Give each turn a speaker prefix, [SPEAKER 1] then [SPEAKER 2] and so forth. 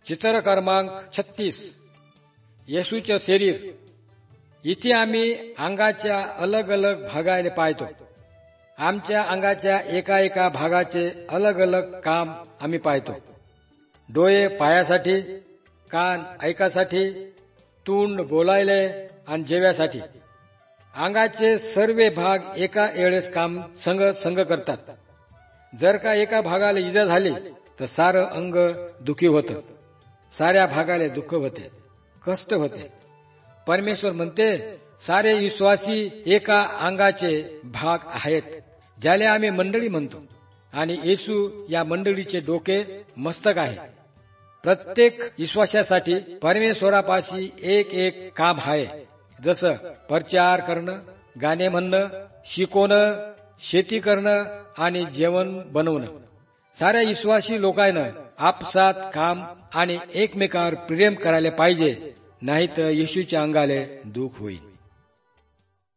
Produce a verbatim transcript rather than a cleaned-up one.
[SPEAKER 1] चित्र क्रमांक छत्तीस. येशूचे शरीर. इथे आम्ही अंगाच्या अलग अलग भागाले पाहतो. आमच्या अंगाच्या एका एका भागाचे अलग अलग काम आम्ही पाहतो. डोळे पायासाठी, कान ऐकासाठी, तोंड बोलायले आणि जेव्यासाठी. अंगाचे सर्व भाग एका वेळेस काम संग संग करतात. जर का एका भागाला इजा झाली तर सारं अंग दुखी होतं. साऱ्या भागाला दुःख होते, कष्ट होते. परमेश्वर म्हणते सारे विश्वासी एका अंगाचे भाग आहेत, ज्याला आम्ही मंडळी म्हणतो. आणि येशू या मंडळीचे डोके मस्तक आहे. प्रत्येक विश्वासासाठी परमेश्वरापाशी एक एक काम आहे. जसं प्रचार करणं, गाणे म्हणणं, शिकवणं, शेती करणं आणि जेवण बनवणं. साऱ्या विश्वासी लोकांना आपसात काम आणि एकमेकावर प्रेम करायला पाहिजे, नाही तर येशूच्या अंगाले दुःख होईल.